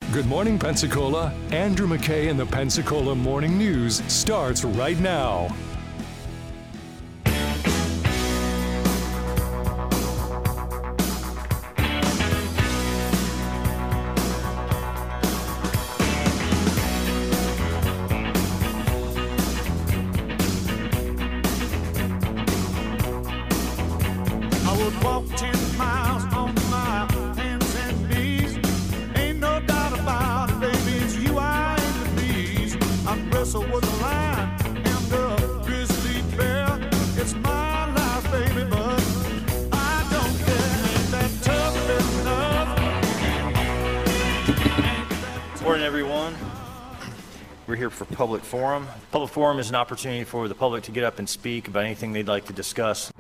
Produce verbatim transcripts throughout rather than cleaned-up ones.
Good morning, Pensacola. Andrew McKay in the Pensacola Morning News starts right now. I would walk ten miles on my hands and knees. Ain't no doubt about it, baby, it's you I aim to please. I wrestle with the lion and the grizzly bear. It's my life, baby, but I don't care. Ain't that tough enough? Morning, everyone. We're here for Public Forum. Public Forum is an opportunity for the public to get up and speak about anything they'd like to discuss.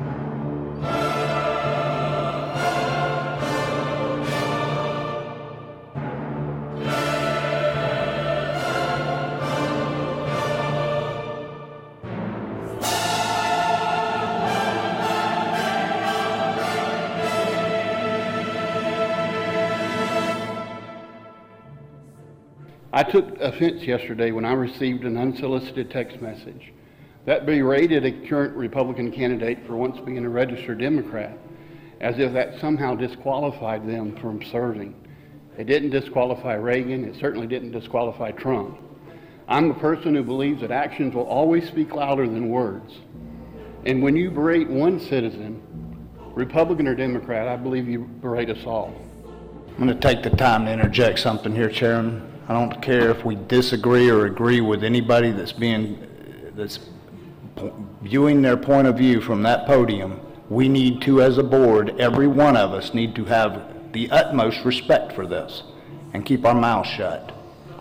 I took offense yesterday when I received an unsolicited text message that berated a current Republican candidate for once being a registered Democrat, as if that somehow disqualified them from serving. It didn't disqualify Reagan. It certainly didn't disqualify Trump. I'm a person who believes that actions will always speak louder than words. And when you berate one citizen, Republican or Democrat, I believe you berate us all. I'm going to take the time to interject something here, Chairman. I don't care if we disagree or agree with anybody that's being, that's viewing their point of view from that podium. We need to, as a board, every one of us need to have the utmost respect for this and keep our mouths shut.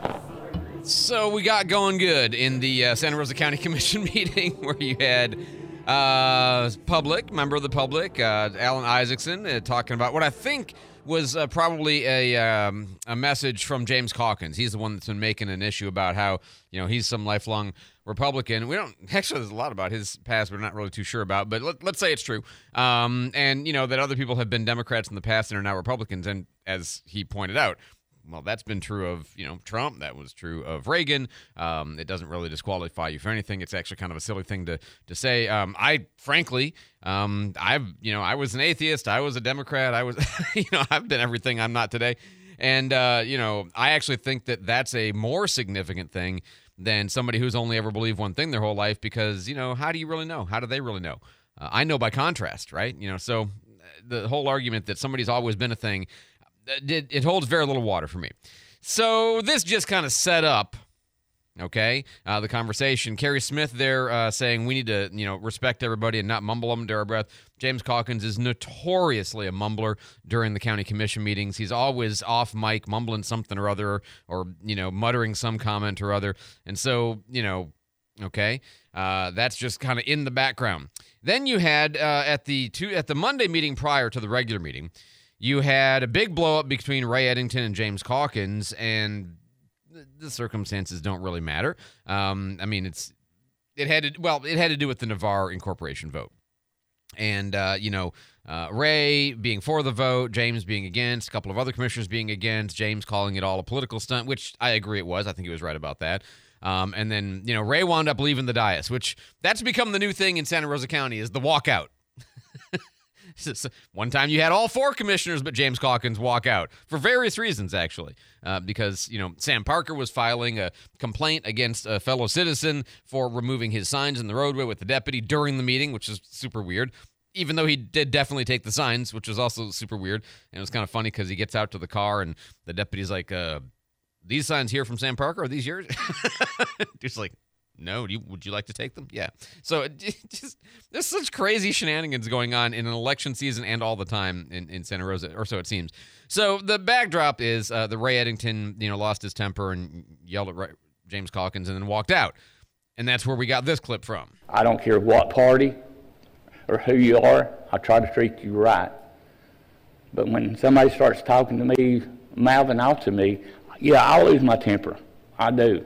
So we got going good in the uh, Santa Rosa County Commission meeting where you had uh, public, member of the public, uh, Alan Isaacson, uh, talking about what I think was uh, probably a um, a message from James Calkins. He's the one that's been making an issue about how, you know, he's some lifelong Republican. We don't, actually, there's a lot about his past we're not really too sure about, but let, let's say it's true. Um, and, you know, that other people have been Democrats in the past and are now Republicans. And as he pointed out, well, that's been true of, you know, Trump. That was true of Reagan. Um, it doesn't really disqualify you for anything. It's actually kind of a silly thing to to say. Um, I, frankly, um, I've, you know, I was an atheist. I was a Democrat. I was, you know, I've been everything I'm not today. And, uh, you know, I actually think that that's a more significant thing than somebody who's only ever believed one thing their whole life because, you know, how do you really know? How do they really know? Uh, I know by contrast, right? You know, so the whole argument that somebody's always been a thing, It, it holds very little water for me. So this just kind of set up, okay, uh, the conversation. Kerry Smith there uh, saying we need to, you know, respect everybody and not mumble under our breath. James Calkins is notoriously a mumbler during the county commission meetings. He's always off mic mumbling something or other or, you know, muttering some comment or other. And so, you know, okay, uh, that's just kind of in the background. Then you had uh, at the two, at the Monday meeting prior to the regular meeting, you had a big blow-up between Ray Eddington and James Calkins, and the circumstances don't really matter. Um, I mean, it's it had to, well, it had to do with the Navarre Incorporation vote. And, uh, you know, uh, Ray being for the vote, James being against, a couple of other commissioners being against, James calling it all a political stunt, which I agree it was. I think he was right about that. Um, and then, you know, Ray wound up leaving the dais, which that's become the new thing in Santa Rosa County is the walkout. One time you had all four commissioners but James Calkins walk out for various reasons, actually, uh, because, you know, Sam Parker was filing a complaint against a fellow citizen for removing his signs in the roadway with the deputy during the meeting, which is super weird, even though he did definitely take the signs, which was also super weird. And it was kind of funny because he gets out to the car and the deputy's like, uh, these signs here from Sam Parker, are these yours? Just like, no, do you, would you like to take them? Yeah. So it just there's such crazy shenanigans going on in an election season and all the time in, in Santa Rosa, or so it seems. So the backdrop is uh, the Ray Eddington, you know, lost his temper and yelled at Ray, James Calkins and then walked out. And that's where we got this clip from. I don't care what party or who you are, I try to treat you right. But when somebody starts talking to me, mouthing off to me, yeah, I lose my temper. I do.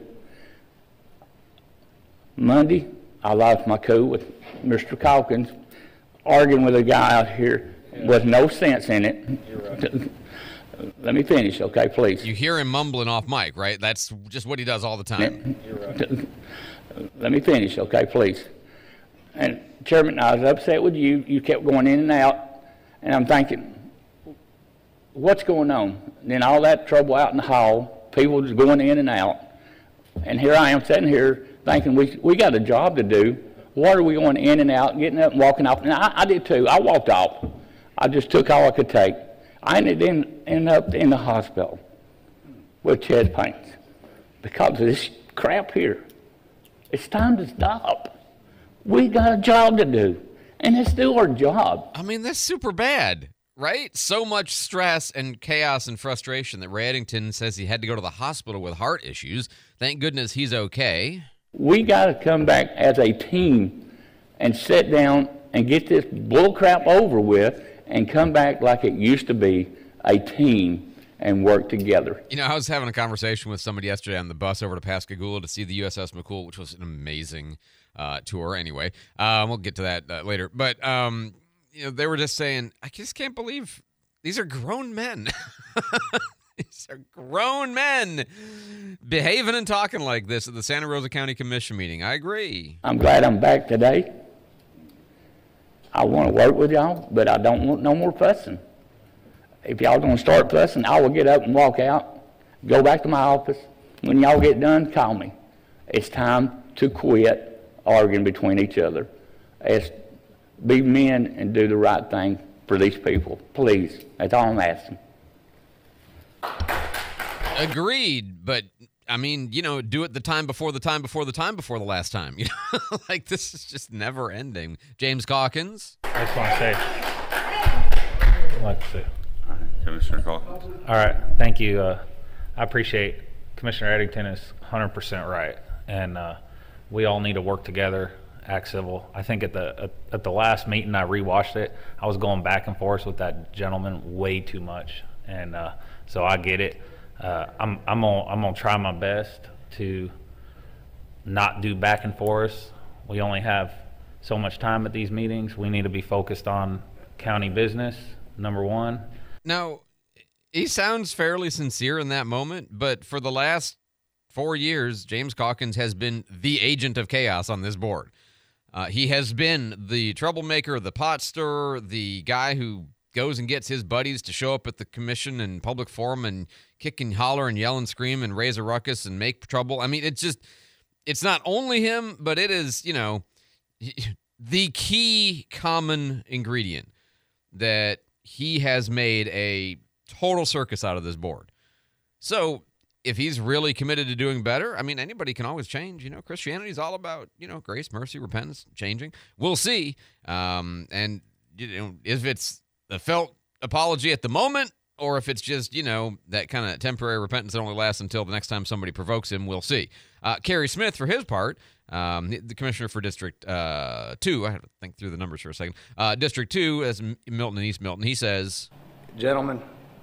Monday, I lost my cool with Mister Calkins, arguing with a guy out here with no sense in it. Let me finish, okay, please. You hear him mumbling off mic, right? That's just what he does all the time. Let me finish, okay, please. And Chairman, I was upset with you. You kept going in and out, and I'm thinking, what's going on? And then all that trouble out in the hall, people just going in and out, and here I am sitting here thinking we we got a job to do. What are we going in and out, getting up and walking off? And I, I did too. I walked off. I just took all I could take. I ended in, ended up in the hospital with chest pains because of this crap here. It's time to stop. We got a job to do, and let's do our job. I mean, that's super bad, right? So much stress and chaos and frustration that Ray Eddington says he had to go to the hospital with heart issues. Thank goodness he's okay. We got to come back as a team and sit down and get this bull crap over with and come back like it used to be, a team, and work together. You know, I was having a conversation with somebody yesterday on the bus over to Pascagoula to see the U S S McCool, which was an amazing uh, tour anyway. Um, we'll get to that uh, later. But, um, you know, they were just saying, I just can't believe these are grown men. These are grown men behaving and talking like this at the Santa Rosa County Commission meeting. I agree. I'm glad I'm back today. I want to work with y'all, but I don't want no more fussing. If y'all going to start fussing, I will get up and walk out, go back to my office. When y'all get done, call me. It's time to quit arguing between each other. It's be men and do the right thing for these people. Please. That's all I'm asking. Agreed, but I mean, you know, do it the time before the time before the time before the last time. You know, like this is just never ending. James Calkins. I just want to say, I'd like to say. All right, Commissioner Calkins. All right, thank you. Uh, I appreciate Commissioner Eddington is one hundred percent right, and uh, we all need to work together, act civil. I think at the at, at the last meeting I rewatched it, I was going back and forth with that gentleman way too much, and uh, so I get it. Uh, I'm I'm gonna I'm gonna try my best to not do back and forth. We only have so much time at these meetings. We need to be focused on county business, number one. Now, he sounds fairly sincere in that moment, but for the last four years, James Calkins has been the agent of chaos on this board. Uh, he has been the troublemaker, the pot stirrer, the guy who goes and gets his buddies to show up at the commission and public forum and kick and holler and yell and scream and raise a ruckus and make trouble. I mean, it's just, it's not only him, but it is, you know, the key common ingredient that he has made a total circus out of this board. So if he's really committed to doing better, I mean, anybody can always change. You know, Christianity is all about, you know, grace, mercy, repentance, changing. We'll see. Um, and, you know, if it's the felt apology at the moment, or if it's just, you know, that kind of temporary repentance that only lasts until the next time somebody provokes him, we'll see. Uh, Kerry Smith, for his part, um, the commissioner for District uh, two, I have to think through the numbers for a second, uh, District two, as Milton and East Milton, he says, Gentlemen,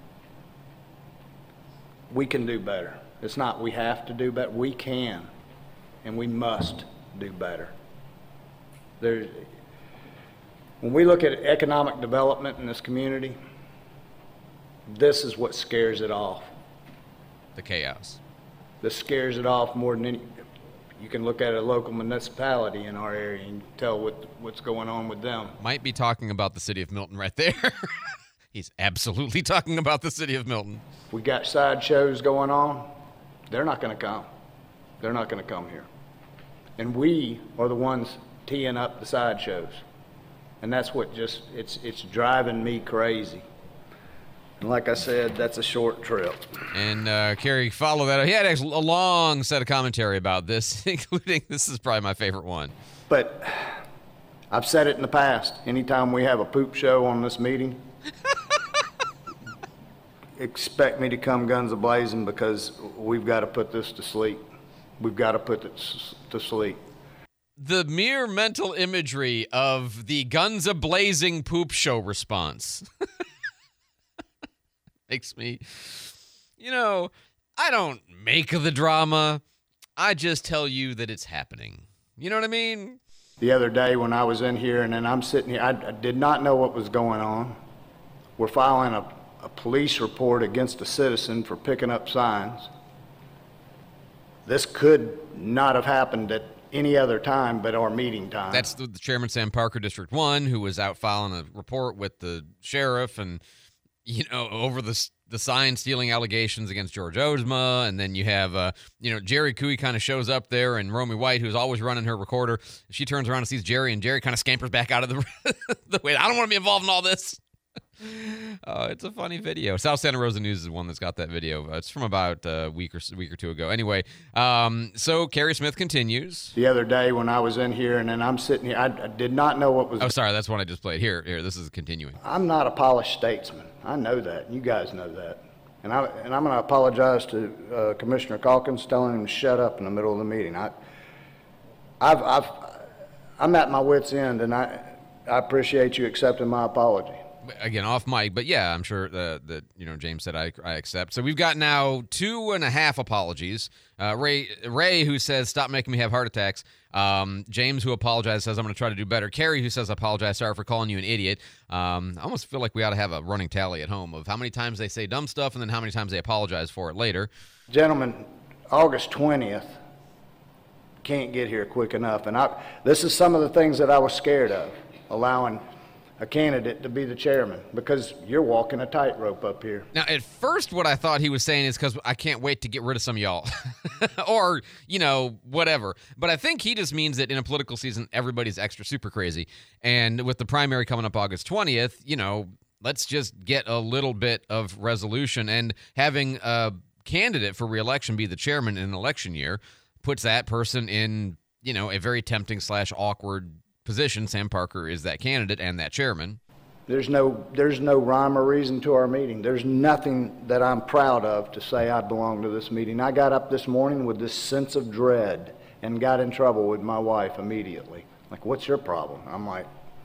we can do better. It's not we have to do better. We can, and we must do better. There's, when we look at economic development in this community, this is what scares it off. The chaos. This scares it off more than any. You can look at a local municipality in our area and tell what what's going on with them. Might be talking about the city of Milton right there. He's absolutely talking about the city of Milton. We got sideshows going on. They're not going to come. They're not going to come here. And we are the ones teeing up the sideshows. And that's what just, it's it's driving me crazy. And like I said, that's a short trip. And uh, Kerry, follow that. He had a long set of commentary about this, including, this is probably my favorite one. But I've said it in the past. Anytime we have a poop show on this meeting, expect me to come guns a-blazing, because we've got to put this to sleep. We've got to put it to sleep. The mere mental imagery of the guns a-blazing poop show response makes me, you know, I don't make the drama. I just tell you that it's happening. You know what I mean? The other day when I was in here, and then I'm sitting here, I, I did not know what was going on. We're filing a a police report against a citizen for picking up signs. This could not have happened at any other time but our meeting time. That's the, the Chairman Sam Parker, District one, who was out filing a report with the sheriff and, you know, over the the sign stealing allegations against George Ozma. And then you have, uh, you know, Jerry Cooey kind of shows up there, and Romy White, who's always running her recorder, she turns around and sees Jerry, and Jerry kind of scampers back out of the, the way. I don't want to be involved in all this. Uh, it's a funny video. South Santa Rosa News is the one that's got that video. Uh, it's from about a week or, week or two ago. Anyway, um, so Carrie Smith continues. The other day when I was in here, and then I'm sitting here, I, I did not know what was... Oh, sorry, that's one I just played. Here, here, this is continuing. I'm not a polished statesman. I know that. You guys know that. And, I, and I'm going to apologize to uh, Commissioner Calkins, telling him to shut up in the middle of the meeting. I, I've, I've, I'm at my wit's end, and I, I appreciate you accepting my apology. Again, off mic, but yeah, I'm sure that, that you know, James said I, I accept. So we've got now two and a half apologies. Uh, Ray, Ray, who says, stop making me have heart attacks. Um, James, who apologized, says, I'm going to try to do better. Carrie, who says, I apologize, sorry for calling you an idiot. Um, I almost feel like we ought to have a running tally at home of how many times they say dumb stuff and then how many times they apologize for it later. Gentlemen, August twentieth can't get here quick enough. And I, this is some of the things that I was scared of, allowing a candidate to be the chairman, because you're walking a tightrope up here. Now, at first, what I thought he was saying is because I can't wait to get rid of some of y'all. Or, you know, whatever. But I think he just means that in a political season, everybody's extra super crazy. And with the primary coming up August twentieth, you know, let's just get a little bit of resolution. And having a candidate for re-election be the chairman in an election year puts that person in, you know, a very tempting slash awkward position. Sam Parker is that candidate and that chairman. There's no there's no rhyme or reason to our meeting. There's nothing that I'm proud of to say I belong to this meeting. I got up this morning with this sense of dread and got in trouble with my wife immediately. Like, what's your problem? I'm like,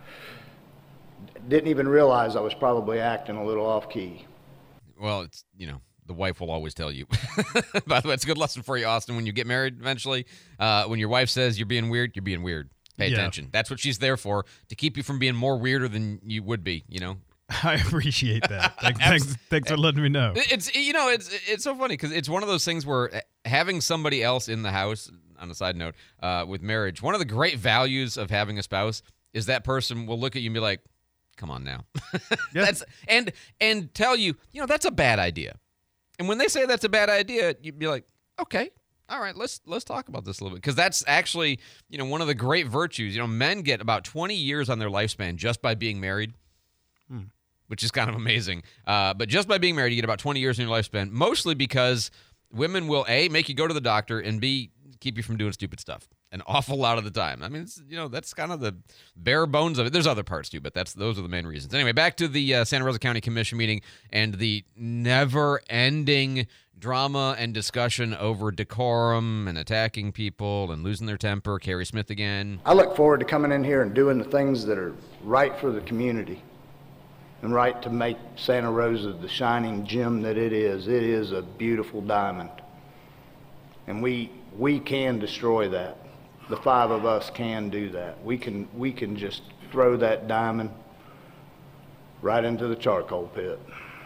didn't even realize I was probably acting a little off key. Well, it's, you know, the wife will always tell you. By the way, it's a good lesson for you, Austin, when you get married eventually. Uh, when your wife says you're being weird, you're being weird. Pay yeah. attention. That's what she's there for, to keep you from being more weirder than you would be, you know? I appreciate that. Thanks, thanks, thanks for letting me know. It's, you know, it's it's so funny because it's one of those things where having somebody else in the house, on a side note, uh, with marriage, one of the great values of having a spouse is that person will look at you and be like, come on now. Yeah. That's and and tell you, you know, that's a bad idea. And when they say that's a bad idea, you'd be like, okay. All right, let's let's talk about this a little bit, because that's actually, you know, one of the great virtues. You know, men get about twenty years on their lifespan just by being married, hmm. which is kind of amazing. Uh, but just by being married, you get about twenty years in your lifespan, mostly because women will, A, make you go to the doctor, and B, keep you from doing stupid stuff an awful lot of the time. I mean, it's, you know, that's kind of the bare bones of it. There's other parts too, but that's those are the main reasons. Anyway, back to the uh, Santa Rosa County Commission meeting and the never-ending drama and discussion over decorum and attacking people and losing their temper. Carrie Smith again. I look forward to coming in here and doing the things that are right for the community and right to make Santa Rosa the shining gem that it is. It is a beautiful diamond. And we we can destroy that. The five of us can do that. We can we can just throw that diamond right into the charcoal pit.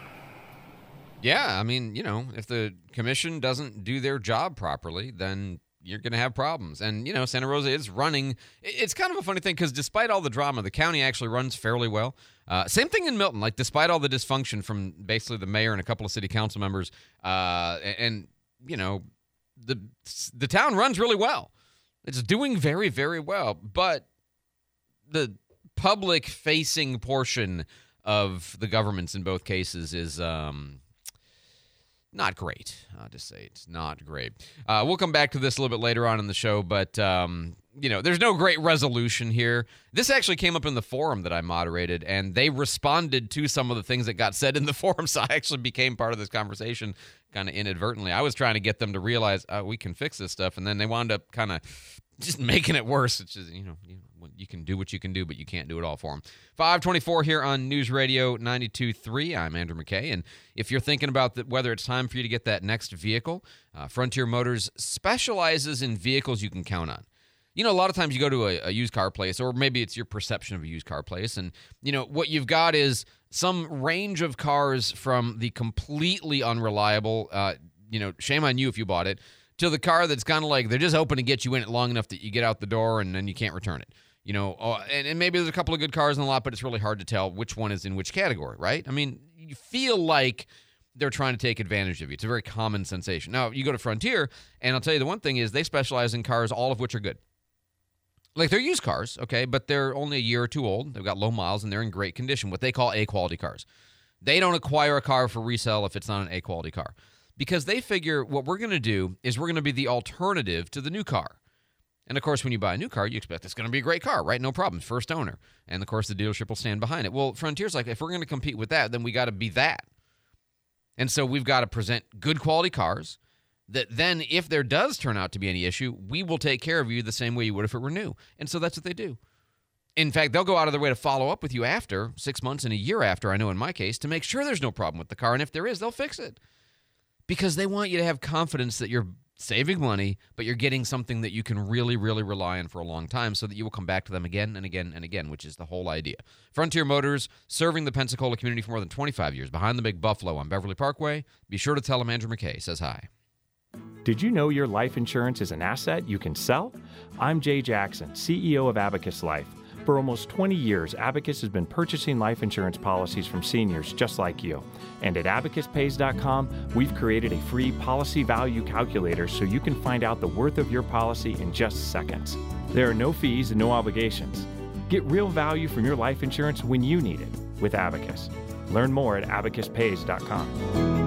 Yeah, I mean, you know, if the commission doesn't do their job properly, then you're going to have problems. And, you know, Santa Rosa is running. It's kind of a funny thing because despite all the drama, the county actually runs fairly well. Uh, same thing in Milton. Like, despite all the dysfunction from basically the mayor and a couple of city council members, uh, and, you know, the the town runs really well. It's doing very, very well. But the public-facing portion of the governments in both cases is um, not great. I'll just say it's not great. Uh, we'll come back to this a little bit later on in the show, but, um, you know, there's no great resolution here. This actually came up in the forum that I moderated, and they responded to some of the things that got said in the forum, so I actually became part of this conversation kind of inadvertently. I was trying to get them to realize uh, we can fix this stuff, and then they wound up kind of just making it worse. It's just, you know, you, you can do what you can do, but you can't do it all for them. five twenty-four here on News Radio ninety-two point three. I'm Andrew McKay, and if you're thinking about the, whether it's time for you to get that next vehicle, uh, Frontier Motors specializes in vehicles you can count on. You know, a lot of times you go to a, a used car place, or maybe it's your perception of a used car place, and, you know, what you've got is some range of cars from the completely unreliable, uh, you know, shame on you if you bought it, to the car that's kind of like they're just hoping to get you in it long enough that you get out the door and then you can't return it. You know, uh, and, and maybe there's a couple of good cars in the lot, but it's really hard to tell which one is in which category, right? I mean, you feel like they're trying to take advantage of you. It's a very common sensation. Now, you go to Frontier, and I'll tell you the one thing is they specialize in cars, all of which are good. Like, they're used cars, okay, but they're only a year or two old. They've got low miles, and they're in great condition, what they call A-quality cars. They don't acquire a car for resale if it's not an A-quality car, because they figure what we're going to do is we're going to be the alternative to the new car. And, of course, when you buy a new car, you expect it's going to be a great car, right? No problem, first owner. And, of course, the dealership will stand behind it. Well, Frontier's like, if we're going to compete with that, then we got to be that. And so we've got to present good quality cars that then, if there does turn out to be any issue, we will take care of you the same way you would if it were new. And so that's what they do. In fact, they'll go out of their way to follow up with you after, six months and a year after, I know in my case, to make sure there's no problem with the car. And if there is, they'll fix it. Because they want you to have confidence that you're saving money, but you're getting something that you can really, really rely on for a long time so that you will come back to them again and again and again, which is the whole idea. Frontier Motors, serving the Pensacola community for more than twenty-five years, behind the Big Buffalo on Beverly Parkway. Be sure to tell them Andrew McKay says hi. Did you know your life insurance is an asset you can sell? I'm Jay Jackson, C E O of Abacus Life. For almost twenty years, Abacus has been purchasing life insurance policies from seniors just like you. And at abacus pays dot com, we've created a free policy value calculator so you can find out the worth of your policy in just seconds. There are no fees and no obligations. Get real value from your life insurance when you need it with Abacus. Learn more at abacus pays dot com.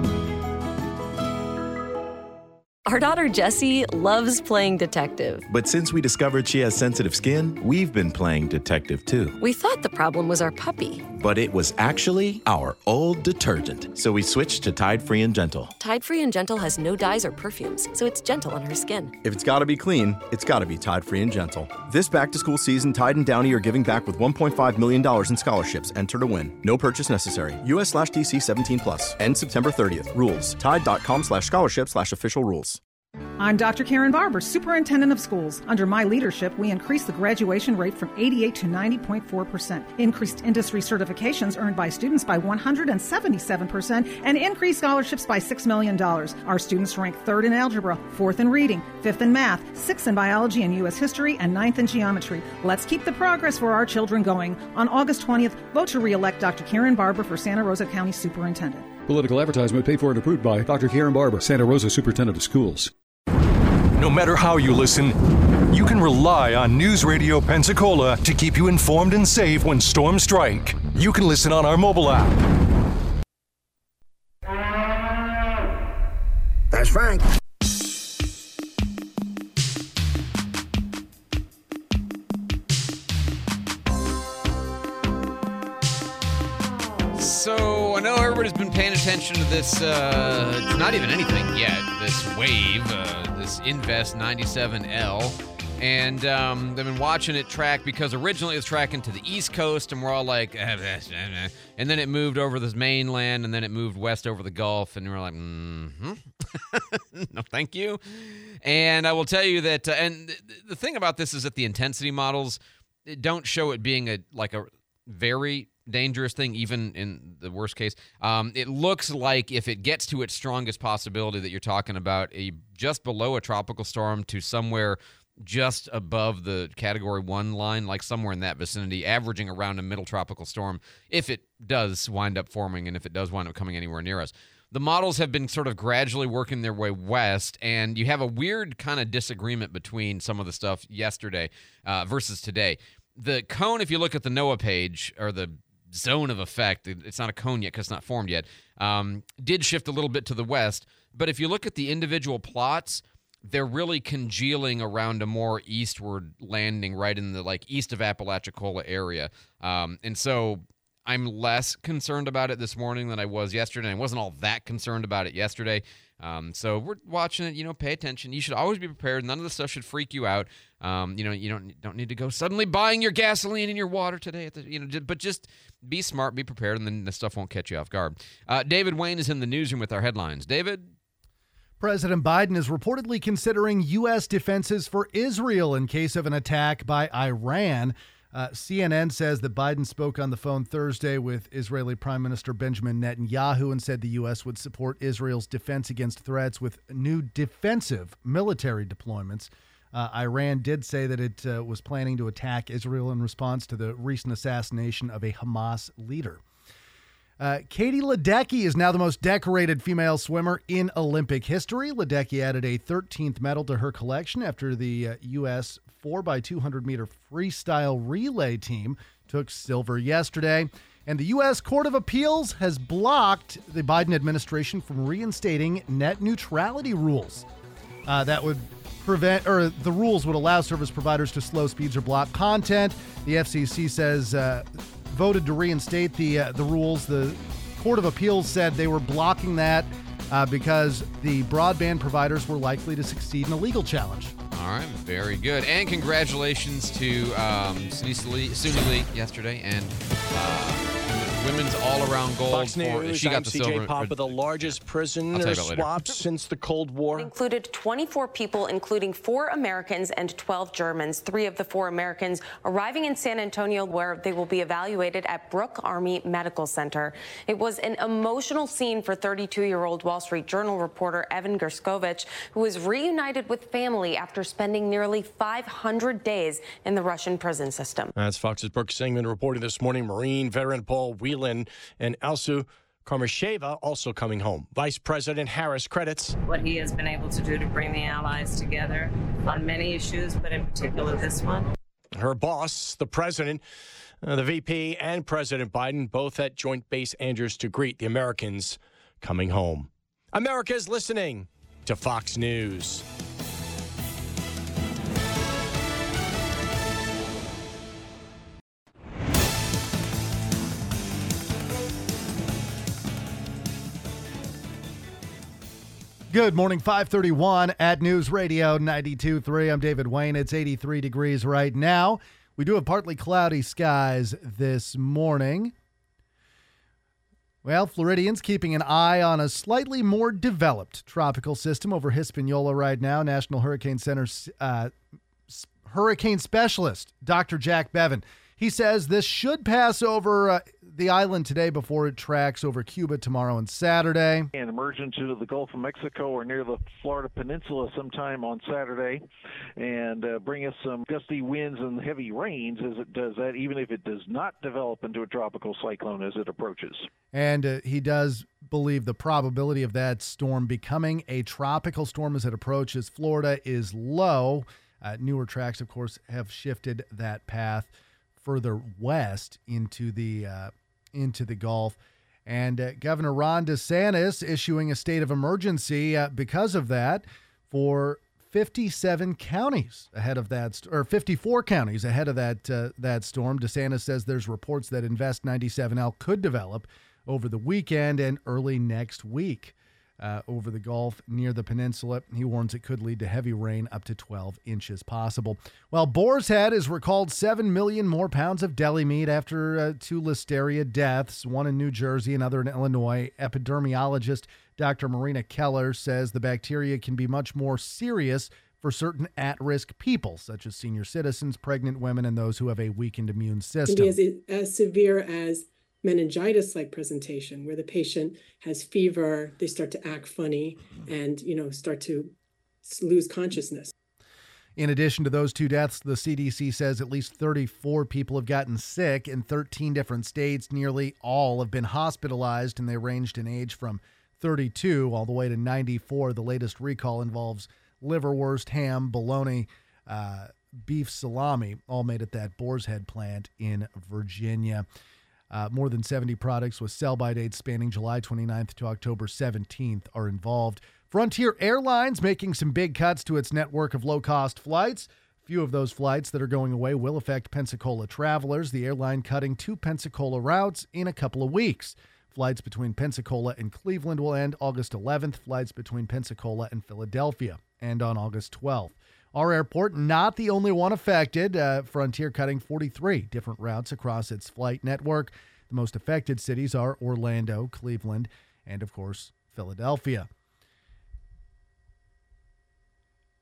Our daughter Jessie loves playing detective. But since we discovered she has sensitive skin, we've been playing detective too. We thought the problem was our puppy. But it was actually our old detergent. So we switched to Tide Free and Gentle. Tide Free and Gentle has no dyes or perfumes, so it's gentle on her skin. If it's gotta be clean, it's gotta be Tide Free and Gentle. This back-to-school season, Tide and Downy are giving back with one point five million dollars in scholarships. Enter to win. No purchase necessary. U S slash D C seventeen plus. End September thirtieth. Rules. Tide.com slash scholarship slash official rules. I'm Doctor Karen Barber, Superintendent of Schools. Under my leadership, we increased the graduation rate from eighty-eight to ninety point four percent, increased industry certifications earned by students by one hundred seventy-seven percent, and increased scholarships by six million dollars. Our students rank third in algebra, fourth in reading, fifth in math, sixth in biology and U S history, and ninth in geometry. Let's keep the progress for our children going. On August twentieth, vote to re-elect Doctor Karen Barber for Santa Rosa County Superintendent. Political advertisement paid for and approved by Doctor Karen Barber, Santa Rosa Superintendent of Schools. No matter how you listen, you can rely on News Radio Pensacola to keep you informed and safe when storms strike. You can listen on our mobile app. That's Frank. So I know everybody's been paying attention to this, uh, not even anything yet, this wave, uh, this Invest ninety-seven L. And um, they've been watching it track because originally it was tracking to the East Coast, and we're all like, and then it moved over this mainland, and then it moved west over the Gulf, and we're like, mm-hmm. No, thank you. And I will tell you that, uh, and th- the thing about this is that the intensity models don't show it being a like a very dangerous thing, even in the worst case. Um, it looks like if it gets to its strongest possibility that you're talking about, a just below a tropical storm to somewhere just above the category one line, like somewhere in that vicinity, averaging around a middle tropical storm, if it does wind up forming and if it does wind up coming anywhere near us. The models have been sort of gradually working their way west, and you have a weird kind of disagreement between some of the stuff yesterday uh, versus today. The cone, if you look at the NOAA page, or the zone of effect, it's not a cone yet because it's not formed yet, um, did shift a little bit to the west. But if you look at the individual plots, they're really congealing around a more eastward landing right in the like east of Apalachicola area. Um, and so I'm less concerned about it this morning than I was yesterday. I wasn't all that concerned about it yesterday. Um, so we're watching it, you know, pay attention. You should always be prepared. None of this stuff should freak you out. Um, you know, you don't don't need to go suddenly buying your gasoline and your water today. At the, you know, but just be smart, be prepared, and then the stuff won't catch you off guard. Uh, David Wayne is in the newsroom with our headlines. David? President Biden is reportedly considering U S defenses for Israel in case of an attack by Iran. Uh, C N N says that Biden spoke on the phone Thursday with Israeli Prime Minister Benjamin Netanyahu and said the U S would support Israel's defense against threats with new defensive military deployments. Uh, Iran did say that it uh, was planning to attack Israel in response to the recent assassination of a Hamas leader. Uh, Katie Ledecky is now the most decorated female swimmer in Olympic history. Ledecky added a thirteenth medal to her collection after the uh, U S four by two hundred meter freestyle relay team took silver yesterday. And the U S Court of Appeals has blocked the Biden administration from reinstating net neutrality rules. Uh, that would prevent, or the rules would allow service providers to slow speeds or block content. The F C C says uh, voted to reinstate the uh, the rules. The Court of Appeals said they were blocking that uh, because the broadband providers were likely to succeed in a legal challenge. All right, very good. And congratulations to um, Sunisa Lee, Suni Lee yesterday and uh, women's all-around gold. Fox for, News, she got I'm the C J silver. Papa, the largest prisoner swap since the Cold War. Included twenty-four people, including four Americans and twelve Germans. Three of the four Americans arriving in San Antonio, where they will be evaluated at Brooke Army Medical Center. It was an emotional scene for thirty-two-year-old Wall Street Journal reporter Evan Gerskovich, who was reunited with family after spending nearly five hundred days in the Russian prison system. That's Fox's Brooke Singman reporting this morning. Marine veteran Paul Whelan and Elsu Karmasheva also coming home. Vice President Harris credits what he has been able to do to bring the allies together on many issues, but in particular this one. Her boss, the president, uh, the V P, and President Biden, both at Joint Base Andrews to greet the Americans coming home. America's listening to Fox News. Good morning, five thirty-one at News Radio ninety-two point three. I'm David Wayne. It's eighty-three degrees right now. We do have partly cloudy skies this morning. Well, Floridians keeping an eye on a slightly more developed tropical system over Hispaniola right now. National Hurricane Center's uh, hurricane specialist, Doctor Jack Bevan. He says this should pass over uh, the island today before it tracks over Cuba tomorrow and Saturday. And emerge into the Gulf of Mexico or near the Florida Peninsula sometime on Saturday and uh, bring us some gusty winds and heavy rains as it does that, even if it does not develop into a tropical cyclone as it approaches. And uh, he does believe the probability of that storm becoming a tropical storm as it approaches Florida is low. Uh, newer tracks, of course, have shifted that path further west into the uh, into the Gulf. And uh, Governor Ron DeSantis issuing a state of emergency uh, because of that for fifty-seven counties ahead of that, st- or fifty-four counties ahead of that uh, that storm. DeSantis says there's reports that Invest ninety-seven L could develop over the weekend and early next week. Uh, over the Gulf near the peninsula. He warns it could lead to heavy rain up to twelve inches possible. Well, Boar's Head has recalled seven million more pounds of deli meat after uh, two listeria deaths, one in New Jersey, another in Illinois. Epidemiologist Doctor Marina Keller says the bacteria can be much more serious for certain at-risk people, such as senior citizens, pregnant women, and those who have a weakened immune system. It can be as, as severe as meningitis-like presentation, where the patient has fever, they start to act funny, and you know start to lose consciousness. In addition to those two deaths, the C D C says at least thirty-four people have gotten sick in thirteen different states. Nearly all have been hospitalized, and they ranged in age from thirty-two all the way to ninety-four. The latest recall involves liverwurst, ham, bologna, uh, beef salami, all made at that Boar's Head plant in Virginia. Uh, more than seventy products with sell-by dates spanning July twenty-ninth to October seventeenth are involved. Frontier Airlines making some big cuts to its network of low-cost flights. A few of those flights that are going away will affect Pensacola travelers. The airline cutting two Pensacola routes in a couple of weeks. Flights between Pensacola and Cleveland will end August eleventh. Flights between Pensacola and Philadelphia end on August twelfth. Our airport, not the only one affected. Uh, Frontier cutting forty-three different routes across its flight network. The most affected cities are Orlando, Cleveland, and, of course, Philadelphia.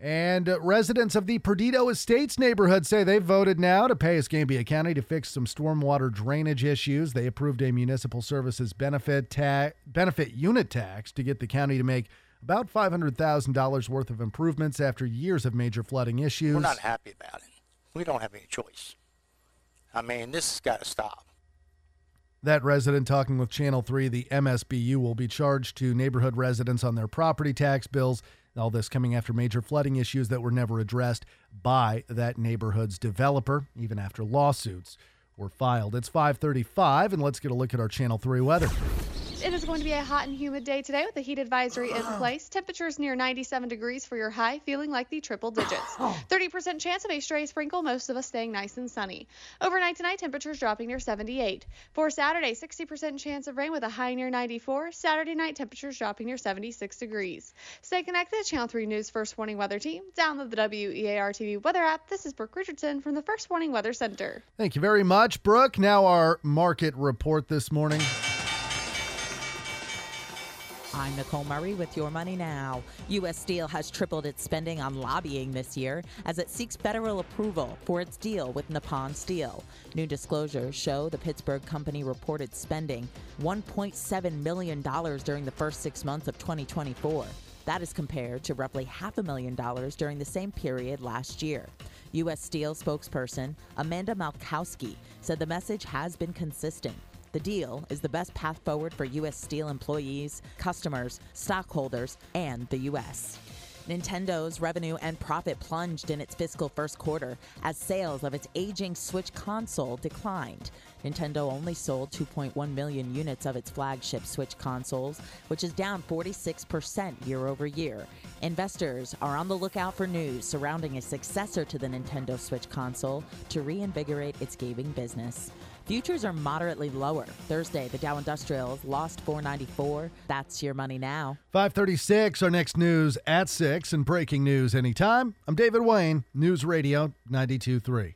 And uh, residents of the Perdido Estates neighborhood say they voted now to pay Escambia County to fix some stormwater drainage issues. They approved a municipal services benefit ta- benefit unit tax to get the county to make about five hundred thousand dollars worth of improvements after years of major flooding issues. We're not happy about it. We don't have any choice. I mean, this has got to stop. That resident talking with Channel three, the M S B U will be charged to neighborhood residents on their property tax bills. All this coming after major flooding issues that were never addressed by that neighborhood's developer, even after lawsuits were filed. It's five thirty-five, and let's get a look at our Channel three weather. It is going to be a hot and humid day today with a heat advisory in place. Temperatures near ninety-seven degrees for your high, feeling like the triple digits. thirty percent chance of a stray sprinkle, most of us staying nice and sunny. Overnight tonight, temperatures dropping near seventy-eight. For Saturday, sixty percent chance of rain with a high near ninety-four. Saturday night, temperatures dropping near seventy-six degrees. Stay connected to Channel three News First Warning Weather Team. Download the W E A R T V weather app. This is Brooke Richardson from the First Warning Weather Center. Thank you very much, Brooke. Now our market report this morning. I'm Nicole Murray with Your Money Now. U S Steel has tripled its spending on lobbying this year as it seeks federal approval for its deal with Nippon Steel. New disclosures show the Pittsburgh company reported spending one point seven million dollars during the first six months of twenty twenty-four. That is compared to roughly half a million dollars during the same period last year. U S Steel spokesperson Amanda Malkowski said the message has been consistent. The deal is the best path forward for U S Steel employees, customers, stockholders, and the U S Nintendo's revenue and profit plunged in its fiscal first quarter as sales of its aging Switch console declined. Nintendo only sold two point one million units of its flagship Switch consoles, which is down forty-six percent year over year. Investors are on the lookout for news surrounding a successor to the Nintendo Switch console to reinvigorate its gaming business. Futures are moderately lower. Thursday, the Dow Industrials lost four ninety-four. That's Your Money Now. five thirty-six, our next news at six, and breaking news anytime. I'm David Wayne, News Radio ninety-two point three.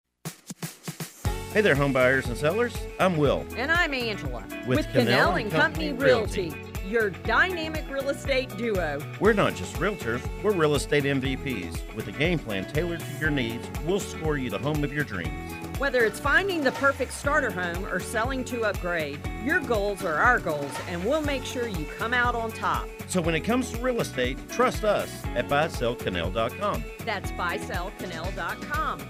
Hey there, home buyers and sellers. I'm Will. And I'm Angela. With, With Cannell Cannell and and Company Company Realty. Realty, your dynamic real estate duo. We're not just realtors, we're real estate M V Ps. With a game plan tailored to your needs, we'll score you the home of your dreams. Whether it's finding the perfect starter home or selling to upgrade, your goals are our goals, and we'll make sure you come out on top. So when it comes to real estate, trust us at buy sell cannell dot com. That's buy sell cannell dot com.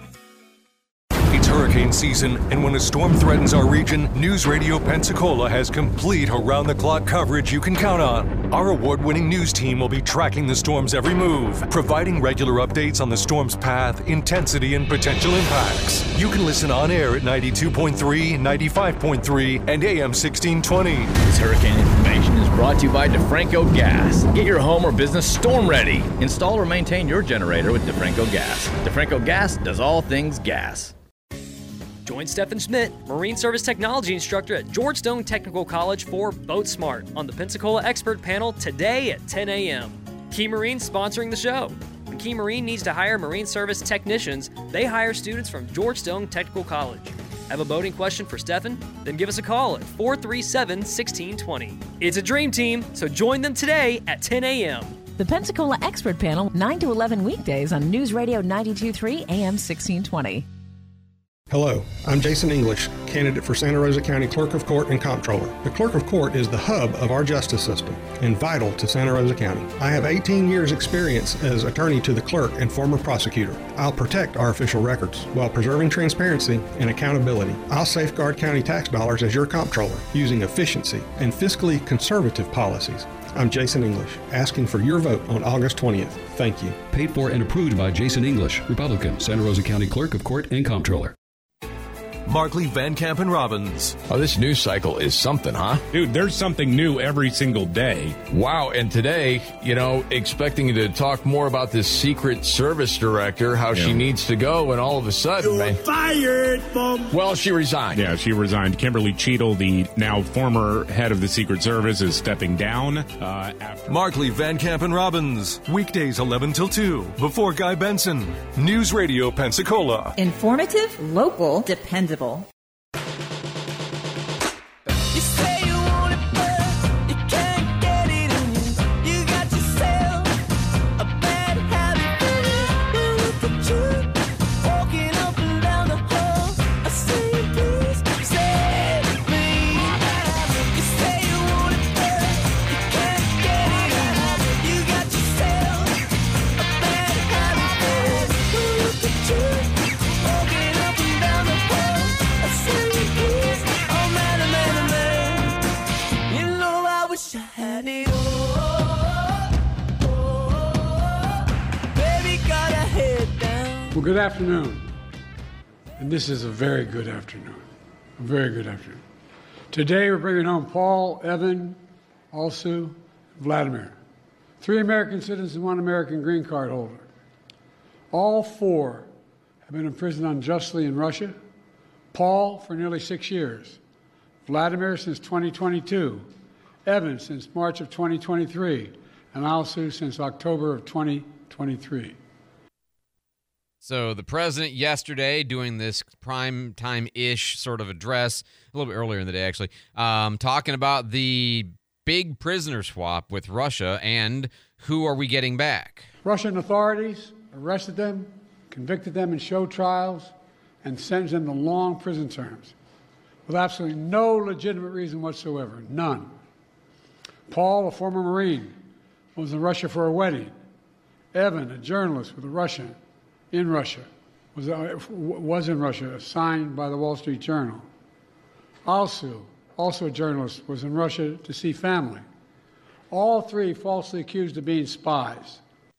It's hurricane season, and when a storm threatens our region, News Radio Pensacola has complete around-the-clock coverage you can count on. Our award-winning news team will be tracking the storm's every move, providing regular updates on the storm's path, intensity, and potential impacts. You can listen on air at ninety-two point three, ninety-five point three, and A M sixteen twenty. This hurricane information is brought to you by DeFranco Gas. Get your home or business storm ready. Install or maintain your generator with DeFranco Gas. DeFranco Gas does all things gas. Join Stephen Schmidt, Marine Service Technology Instructor at George Stone Technical College for Boat Smart on the Pensacola Expert Panel today at ten a.m. Key Marine sponsoring the show. When Key Marine needs to hire Marine Service technicians, they hire students from George Stone Technical College. Have a boating question for Stephen? Then give us a call at four three seven, one six two zero. It's a dream team, so join them today at ten a.m. The Pensacola Expert Panel, nine to eleven weekdays on News Radio ninety-two point three A M sixteen twenty. Hello, I'm Jason English, candidate for Santa Rosa County Clerk of Court and Comptroller. The Clerk of Court is the hub of our justice system and vital to Santa Rosa County. I have eighteen years experience as attorney to the clerk and former prosecutor. I'll protect our official records while preserving transparency and accountability. I'll safeguard county tax dollars as your comptroller using efficiency and fiscally conservative policies. I'm Jason English, asking for your vote on August twentieth. Thank you. Paid for and approved by Jason English, Republican, Santa Rosa County Clerk of Court and Comptroller. Markley, Van Camp, and Robbins. Oh, this news cycle is something, huh? Dude, there's something new every single day. Wow, and today, you know, expecting you to talk more about this Secret Service director, how yeah. she needs to go, and all of a sudden, You're man. fired, bum. Well, she resigned. Yeah, she resigned. Kimberly Cheadle, the now former head of the Secret Service, is stepping down. Uh, after- Markley, Van Camp, and Robbins. Weekdays eleven till two, before Guy Benson. News Radio Pensacola. Informative, local, dependable. Well, good afternoon. And this is a very good afternoon. A very good afternoon. Today we're bringing home Paul, Evan, Alsu, Vladimir. Three American citizens and one American green card holder. All four have been imprisoned unjustly in Russia. Paul for nearly six years. Vladimir since twenty twenty-two. Evan since March of twenty twenty-three. And Alsu since October of twenty twenty-three. So the president yesterday doing this prime time-ish sort of address, a little bit earlier in the day actually, um, talking about the big prisoner swap with Russia and who are we getting back? Russian authorities arrested them, convicted them in show trials, and sentenced them to long prison terms with absolutely no legitimate reason whatsoever, none. Paul, a former Marine, was in Russia for a wedding. Evan, a journalist with a Russian, in Russia, was, uh, was in Russia, assigned by the Wall Street Journal. Alsu, also a journalist, was in Russia to see family. All three falsely accused of being spies.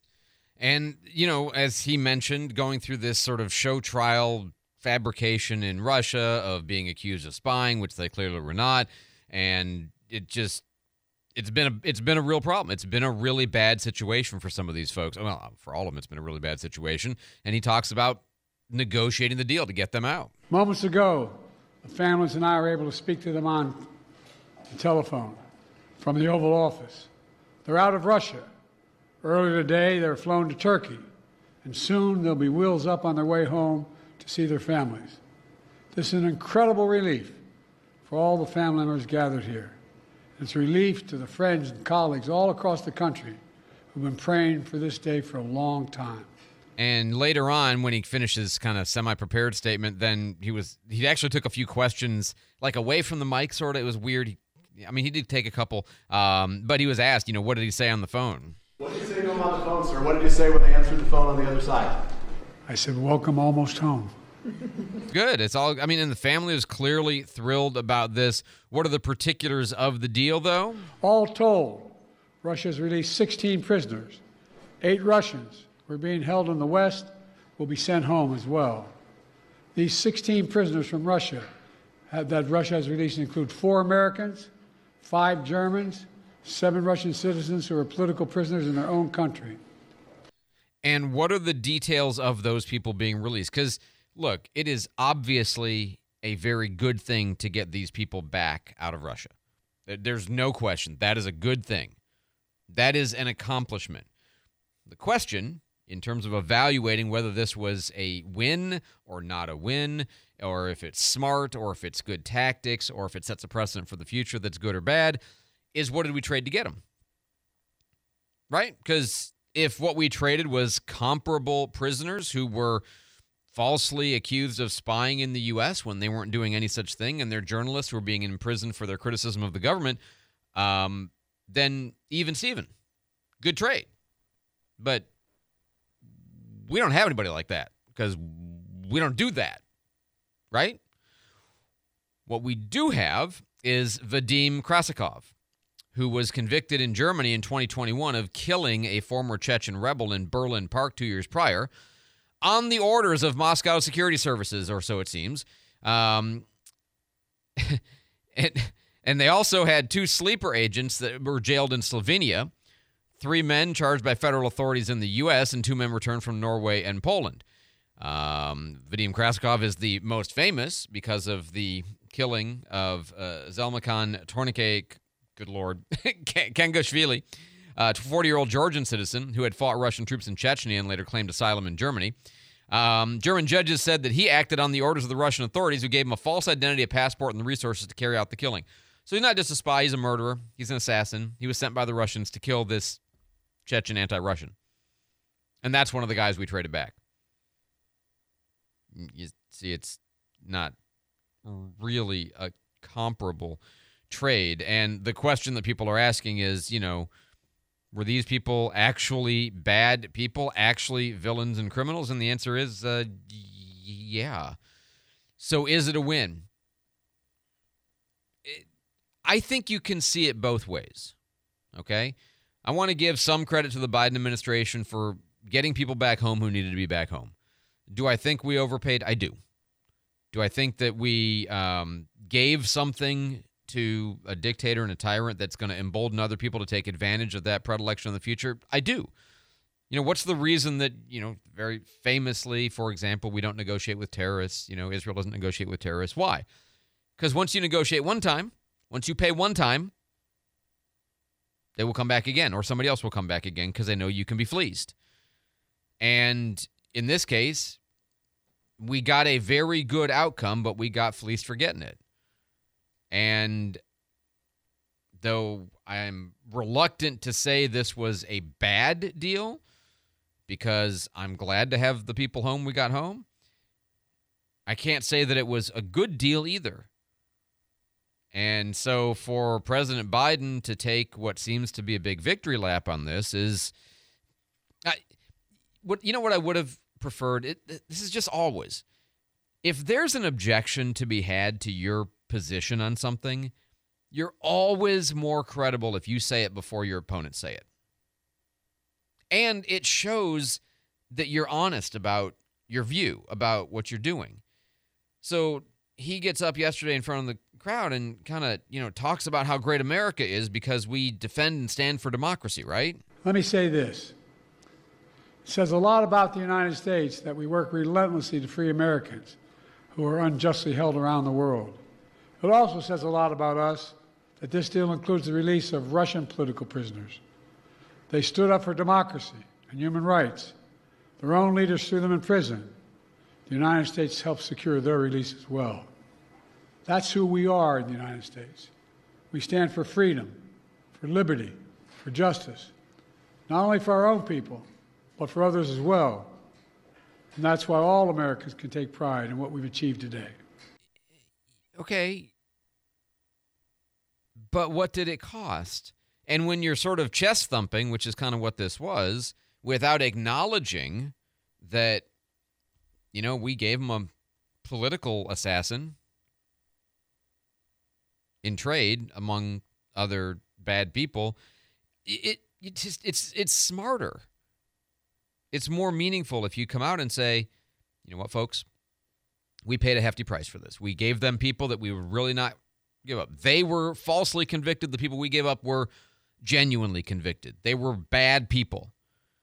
And, you know, as he mentioned, going through this sort of show trial fabrication in Russia of being accused of spying, which they clearly were not, and it just It's been a it's been a real problem. It's been a really bad situation for some of these folks. Well, for all of them, it's been a really bad situation. And he talks about negotiating the deal to get them out. Moments ago, the families and I were able to speak to them on the telephone from the Oval Office. They're out of Russia. Earlier today, they were flown to Turkey. And soon they'll be wheels up on their way home to see their families. This is an incredible relief for all the family members gathered here. It's relief to the friends and colleagues all across the country who've been praying for this day for a long time. And later on, when he finished his kind of semi-prepared statement, then he was he actually took a few questions like away from the mic, sort of. It was weird. He, I mean, he did take a couple, um, but he was asked, you know, what did he say on the phone? What did you say to him on the phone, sir? What did you say when they answered the phone on the other side? I said, welcome almost home. Good. It's all, I mean, and the family is clearly thrilled about this. What are the particulars of the deal, though? All told, Russia has released sixteen prisoners. Eight Russians who are being held in the West will be sent home as well. These sixteen prisoners from Russia have, that Russia has released include four Americans, five Germans, seven Russian citizens who are political prisoners in their own country. And what are the details of those people being released? Because look, it is obviously a very good thing to get these people back out of Russia. There's no question. That is a good thing. That is an accomplishment. The question, in terms of evaluating whether this was a win or not a win, or if it's smart, or if it's good tactics, or if it sets a precedent for the future that's good or bad, is what did we trade to get them? Right? Because if what we traded was comparable prisoners who were falsely accused of spying in the U S when they weren't doing any such thing, and they're journalists who are being imprisoned for their criticism of the government, um, then even Steven, good trade. But we don't have anybody like that because we don't do that, right? What we do have is Vadim Krasikov, who was convicted in Germany in twenty twenty-one of killing a former Chechen rebel in Berlin Park two years prior, on the orders of Moscow security services, or so it seems. Um, and, and they also had two sleeper agents that were jailed in Slovenia, three men charged by federal authorities in the U S, and two men returned from Norway and Poland. Um, Vadim Krasikov is the most famous because of the killing of uh, Zelmakhan Tornike, good Lord, Kangashvili, a forty-year-old Georgian citizen who had fought Russian troops in Chechnya and later claimed asylum in Germany. Um, German judges said that he acted on the orders of the Russian authorities, who gave him a false identity, a passport, and the resources to carry out the killing. So he's not just a spy, he's a murderer. He's an assassin. He was sent by the Russians to kill this Chechen anti-Russian. And that's one of the guys we traded back. You see, it's not really a comparable trade. And the question that people are asking is, you know, were these people actually bad people, actually villains and criminals? And the answer is, uh, yeah. So is it a win? It, I think you can see it both ways, okay? I want to give some credit to the Biden administration for getting people back home who needed to be back home. Do I think we overpaid? I do. Do I think that we um, gave something to a dictator and a tyrant that's going to embolden other people to take advantage of that predilection in the future? I do. You know, what's the reason that, you know, very famously, for example, we don't negotiate with terrorists? You know, Israel doesn't negotiate with terrorists. Why? Because once you negotiate one time, once you pay one time, they will come back again, or somebody else will come back again because they know you can be fleeced. And in this case, we got a very good outcome, but we got fleeced for getting it. And though I'm reluctant to say this was a bad deal, because I'm glad to have the people home we got home, I can't say that it was a good deal either. And so for President Biden to take what seems to be a big victory lap on this is, I, what you know what I would have preferred? It, this is just always, if there's an objection to be had to your position on something, you're always more credible if you say it before your opponents say it. And it shows that you're honest about your view, about what you're doing. So he gets up yesterday in front of the crowd and kind of, you know, talks about how great America is because we defend and stand for democracy, right? Let me say this. It says a lot about the United States that we work relentlessly to free Americans who are unjustly held around the world. It also says a lot about us that this deal includes the release of Russian political prisoners. They stood up for democracy and human rights. Their own leaders threw them in prison. The United States helped secure their release as well. That's who we are in the United States. We stand for freedom, for liberty, for justice, not only for our own people, but for others as well. And that's why all Americans can take pride in what we've achieved today. Okay, but what did it cost? And when you're sort of chest thumping, which is kind of what this was, without acknowledging that, you know, we gave him a political assassin in trade among other bad people, it, it just it's it's smarter. It's more meaningful if you come out and say, you know what, folks, we paid a hefty price for this. We gave them people that we would really not give up. They were falsely convicted. The people we gave up were genuinely convicted. They were bad people.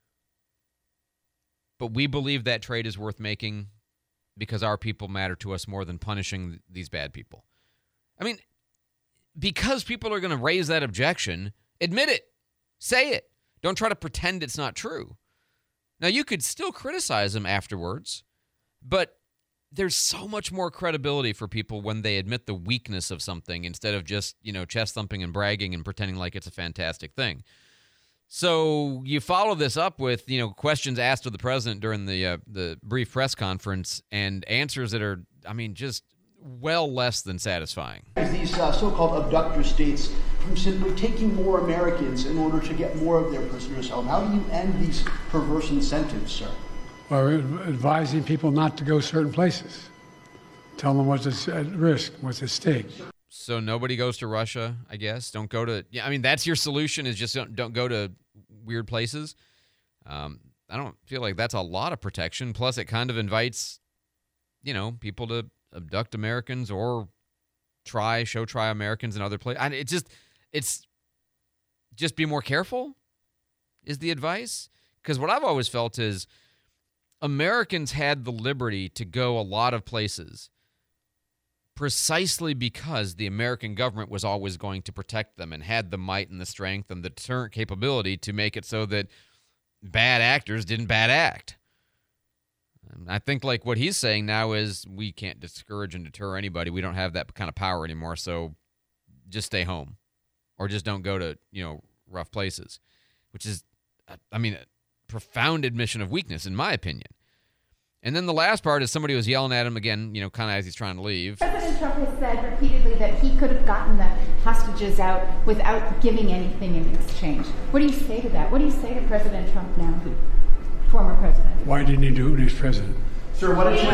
But we believe that trade is worth making because our people matter to us more than punishing these bad people. I mean, because people are going to raise that objection, admit it. Say it. Don't try to pretend it's not true. Now, you could still criticize them afterwards, but there's so much more credibility for people when they admit the weakness of something instead of just, you know, chest thumping and bragging and pretending like it's a fantastic thing. So you follow this up with, you know, questions asked of the president during the uh, the brief press conference and answers that are, I mean, just well less than satisfying. These uh, so-called abductor states from simply taking more Americans in order to get more of their prisoners home. How do you end these perverse incentives, sir? Well, we're advising people not to go certain places. Tell them what's at risk, what's at stake. So nobody goes to Russia, I guess. Don't go to, yeah, I mean, that's your solution is just don't, don't go to weird places. Um, I don't feel like that's a lot of protection. Plus, it kind of invites, you know, people to abduct Americans or try, show try Americans in other places. It just, it's just be more careful is the advice. Because what I've always felt is Americans had the liberty to go a lot of places precisely because the American government was always going to protect them and had the might and the strength and the deterrent capability to make it so that bad actors didn't bad act. And I think like what he's saying now is we can't discourage and deter anybody. We don't have that kind of power anymore, so just stay home or just don't go to, you know, rough places, which is, I mean, a profound admission of weakness in my opinion. And then the last part is somebody was yelling at him again, you know, kind of as he's trying to leave. President Trump has said repeatedly that he could have gotten the hostages out without giving anything in exchange. What do you say to that? What do you say to President Trump now, former president? Why didn't he do it when he was president? Sir, what did you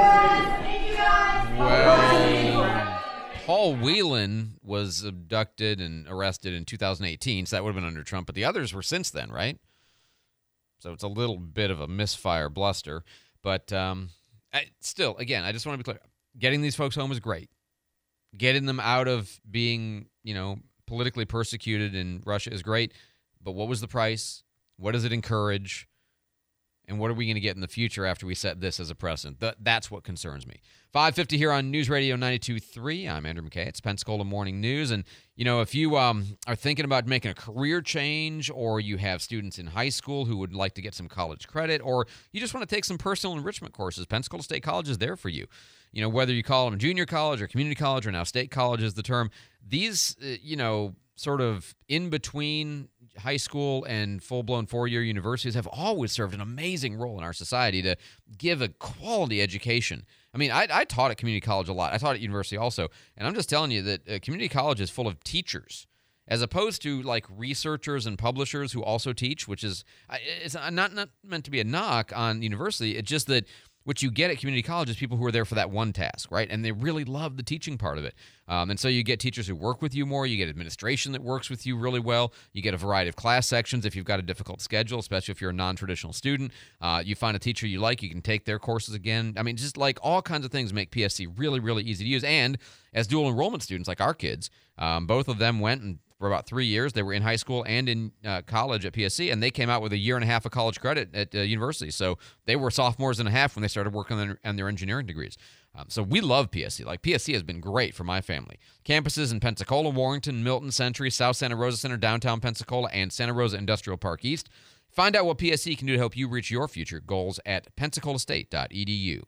Well, Paul Whelan was abducted and arrested in two thousand eighteen, so that would have been under Trump, but the others were since then, right? So it's a little bit of a misfire bluster. But um, I, still, again, I just want to be clear. Getting these folks home is great. Getting them out of being, you know, politically persecuted in Russia is great. But what was the price? What does it encourage? And what are we going to get in the future after we set this as a precedent? Th- that's what concerns me. five fifty here on News Radio ninety-two point three. I'm Andrew McKay. It's Pensacola Morning News. And, you know, if you um, are thinking about making a career change, or you have students in high school who would like to get some college credit, or you just want to take some personal enrichment courses, Pensacola State College is there for you. You know, whether you call them junior college or community college, or now state college is the term, these, uh, you know, sort of in between high school and full-blown four-year universities have always served an amazing role in our society to give a quality education. I mean, I, I taught at community college a lot. I taught at university also, and I'm just telling you that uh, community college is full of teachers, as opposed to like researchers and publishers who also teach, which is it's not, not meant to be a knock on university. It's just that what you get at community college is people who are there for that one task, right? And they really love the teaching part of it. Um, and so you get teachers who work with you more. You get administration that works with you really well. You get a variety of class sections if you've got a difficult schedule, especially if you're a non-traditional student. Uh, you find a teacher you like, you can take their courses again. I mean, just like all kinds of things make P S C really, really easy to use. And as dual enrollment students like our kids, um, both of them went and for about three years. They were in high school and in uh, college at P S C, and they came out with a year and a half of college credit at uh, university. So they were sophomores and a half when they started working on their, on their engineering degrees. Um, so we love P S C. Like, P S C has been great for my family. Campuses in Pensacola, Warrington, Milton, Century, South Santa Rosa Center, downtown Pensacola, and Santa Rosa Industrial Park East. Find out what P S C can do to help you reach your future goals at pensacola state dot e d u.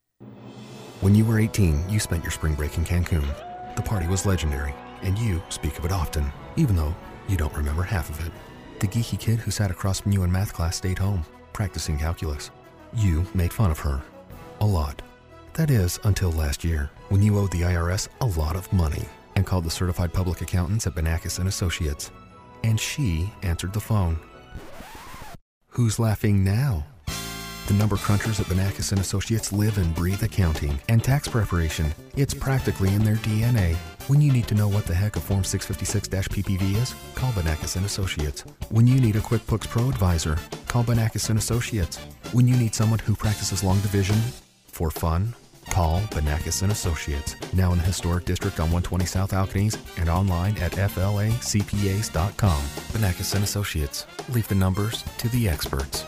When you were eighteen, you spent your spring break in Cancun. The party was legendary, and you speak of it often, even though you don't remember half of it. The geeky kid who sat across from you in math class stayed home, practicing calculus. You made fun of her. A lot. That is, until last year, when you owed the I R S a lot of money and called the certified public accountants at Banakis and Associates. And she answered the phone. Who's laughing now? The number crunchers at Banakis and Associates live and breathe accounting and tax preparation. It's practically in their D N A. When you need to know what the heck a Form six fifty-six P P V is, call Banakis and Associates. When you need a QuickBooks Pro advisor, call Banakis and Associates. When you need someone who practices long division for fun, call Banakis and Associates. Now in the historic district on one twenty South Alcanese and online at f l a c p a s dot com. Banakis and Associates. Leave the numbers to the experts.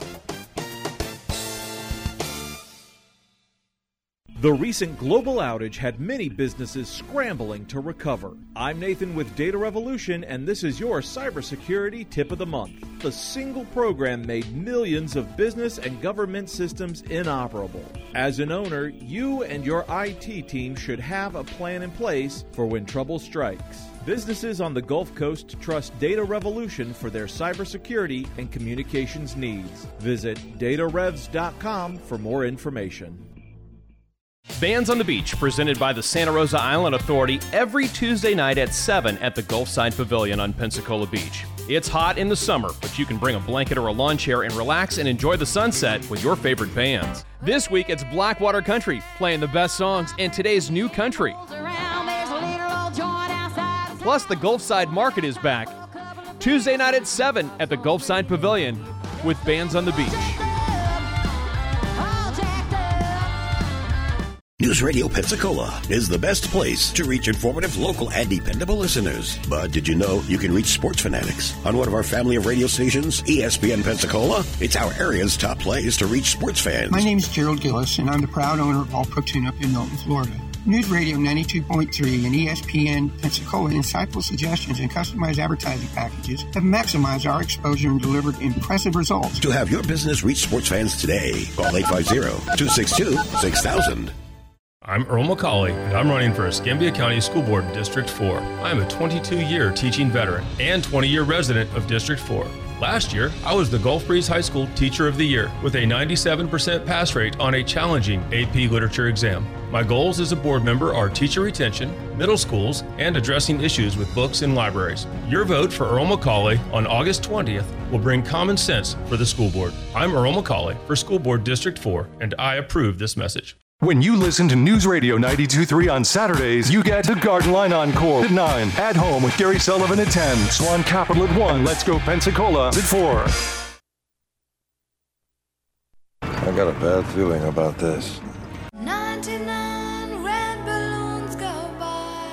The recent global outage had many businesses scrambling to recover. I'm Nathan with Data Revolution, and this is your cybersecurity tip of the month. A single program made millions of business and government systems inoperable. As an owner, you and your I T team should have a plan in place for when trouble strikes. Businesses on the Gulf Coast trust Data Revolution for their cybersecurity and communications needs. Visit data revs dot com for more information. Bands on the Beach, presented by the Santa Rosa Island Authority every Tuesday night at seven at the Gulfside Pavilion on Pensacola Beach. It's hot in the summer, but you can bring a blanket or a lawn chair and relax and enjoy the sunset with your favorite bands. This week, it's Blackwater Country, playing the best songs and today's new country. Plus, the Gulfside Market is back. Tuesday night at seven at the Gulfside Pavilion with Bands on the Beach. News Radio Pensacola is the best place to reach informative, local, and dependable listeners. But did you know you can reach sports fanatics on one of our family of radio stations, E S P N Pensacola? It's our area's top place to reach sports fans. My name is Gerald Gillis, and I'm the proud owner of All Pro Tune-Up in Milton, Florida. News Radio ninety-two point three and E S P N Pensacola insightful suggestions and customized advertising packages have maximized our exposure and delivered impressive results. To have your business reach sports fans today, call eight five zero, two six two, six thousand. I'm Earl McCauley, and I'm running for Escambia County School Board District four. I'm a twenty-two year teaching veteran and twenty year resident of District four. Last year, I was the Gulf Breeze High School Teacher of the Year with a ninety-seven percent pass rate on a challenging A P Literature exam. My goals as a board member are teacher retention, middle schools, and addressing issues with books and libraries. Your vote for Earl McCauley on August twentieth will bring common sense for the school board. I'm Earl McCauley for School Board District four, and I approve this message. When you listen to News Radio ninety-two point three on Saturdays, you get the Garden Line Encore at nine, At Home with Gary Sullivan at ten, Swan Capital at one, Let's Go Pensacola at four. I got a bad feeling about this. ninety-nine red balloons go by.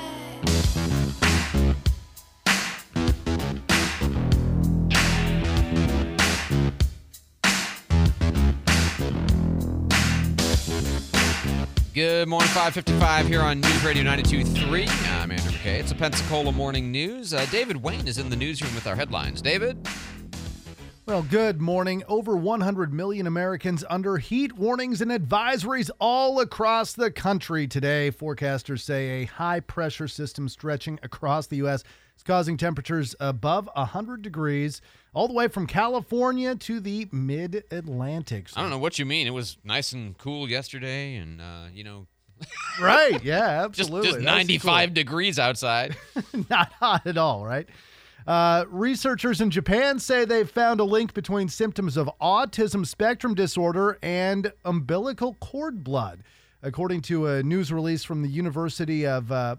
Good morning, five fifty-five here on News Radio ninety-two point three. I'm Andrew McKay. It's a Pensacola Morning News. Uh, David Wayne is in the newsroom with our headlines. David? Well, good morning. Over one hundred million Americans under heat warnings and advisories all across the country today. Forecasters say a high-pressure system stretching across the U S is causing temperatures above one hundred degrees, all the way from California to the mid-Atlantic. So, I don't know what you mean. It was nice and cool yesterday and, uh, you know. Right, yeah, absolutely. just just ninety-five cool. degrees outside. Not hot at all, right? Uh, researchers in Japan say they've found a link between symptoms of autism spectrum disorder and umbilical cord blood. According to a news release from the University of uh,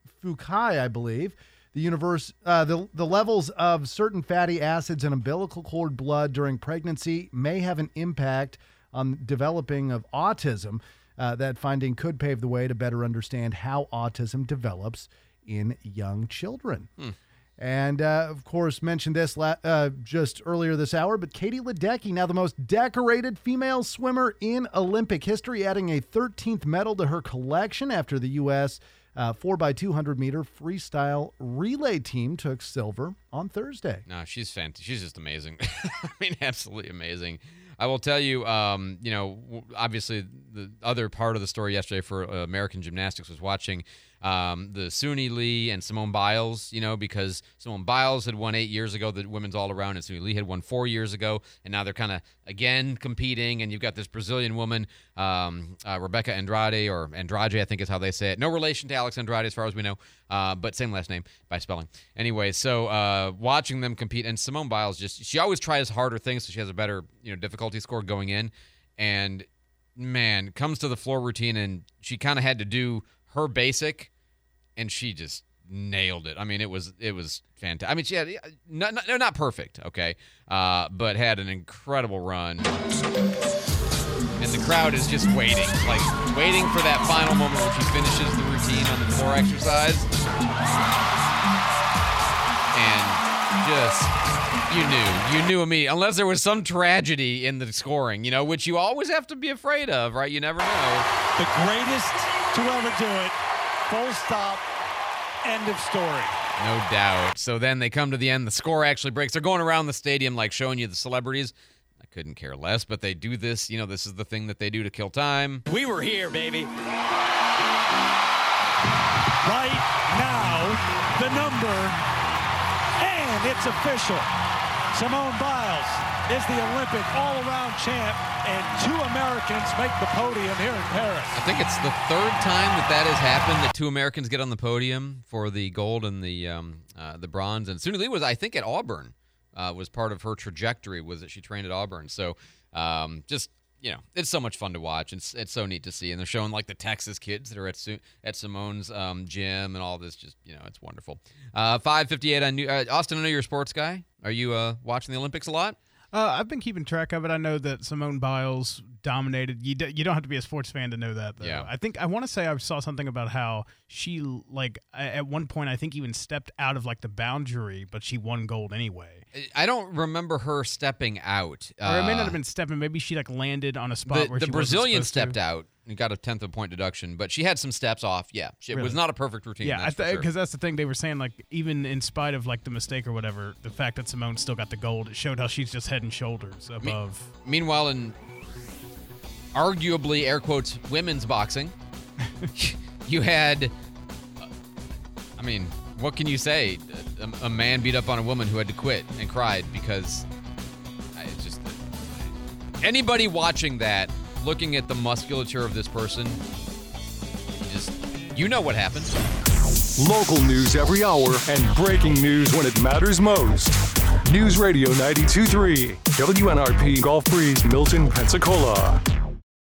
Fukai, I believe, the, universe, uh, the, the levels of certain fatty acids in umbilical cord blood during pregnancy may have an impact on developing of autism. Uh, that finding could pave the way to better understand how autism develops in young children. Hmm. And, uh, of course, mentioned this la- uh, just earlier this hour, but Katie Ledecky, now the most decorated female swimmer in Olympic history, adding a thirteenth medal to her collection after the U S uh, four by two hundred meter freestyle relay team took silver on Thursday. No, she's fantastic. She's just amazing. I mean, absolutely amazing. I will tell you, um, you know, obviously the other part of the story yesterday for uh, American gymnastics was watching um, the Suni Lee and Simone Biles, you know, because Simone Biles had won eight years ago, the women's all-around, and Suni Lee had won four years ago, and now they're kind of, again, competing, and you've got this Brazilian woman, um, uh, Rebecca Andrade, or Andrade, I think is how they say it. No relation to Alex Andrade, as far as we know, uh, but same last name by spelling. Anyway, so uh, watching them compete, and Simone Biles just, she always tries harder things, so she has a better, you know, difficulty score going in, and man, comes to the floor routine, and she kind of had to do her basic, and she just nailed it. I mean, it was it was fantastic. I mean, she had not not, not perfect, okay, uh, but had an incredible run, and the crowd is just waiting, like waiting for that final moment when she finishes the routine on the floor exercise, and just. You knew. You knew immediately. Unless there was some tragedy in the scoring, you know, which you always have to be afraid of, right? You never know. The greatest to ever do it. Full stop. End of story. No doubt. So then they come to the end. The score actually breaks. They're going around the stadium, like, showing you the celebrities. I couldn't care less, but they do this. You know, this is the thing that they do to kill time. We were here, baby. Right now, the number, and it's official. Simone Biles is the Olympic all-around champ, and two Americans make the podium here in Paris. I think it's the third time that that has happened, that two Americans get on the podium for the gold and the um, uh, the bronze. And Suni Lee was, I think, at Auburn, uh, was part of her trajectory, was that she trained at Auburn. So um, just, you know, it's so much fun to watch. It's it's so neat to see. And they're showing, like, the Texas kids that are at Su- at Simone's um, gym and all this. Just, you know, it's wonderful. Uh, five fifty-eight on New- uh, Austin, I know you're a sports guy. Are you uh, watching the Olympics a lot? Uh, I've been keeping track of it. I know that Simone Biles dominated. You d- you don't have to be a sports fan to know that, though. Yeah. I think I want to say I saw something about how she, like, at one point, I think even stepped out of, like, the boundary, but she won gold anyway. I don't remember her stepping out. Or it may not have been stepping. Maybe she, like, landed on a spot the, where the she Brazilian wasn't supposed stepped to. out and got a tenth of a point deduction, but she had some steps off. Yeah, she, Really? it was not a perfect routine. Yeah, that's because for sure. that's the thing. They were saying, like, even in spite of, like, the mistake or whatever, the fact that Simone still got the gold, it showed how she's just head and shoulders above. Me- meanwhile, in arguably, air quotes, women's boxing, you had, I mean, what can you say? A, a man beat up on a woman who had to quit and cried because it's just, anybody watching that, looking at the musculature of this person, you just, you know what happened. Local news every hour and breaking news when it matters most. News Radio ninety-two point three, W N R P, Gulf Breeze, Milton, Pensacola.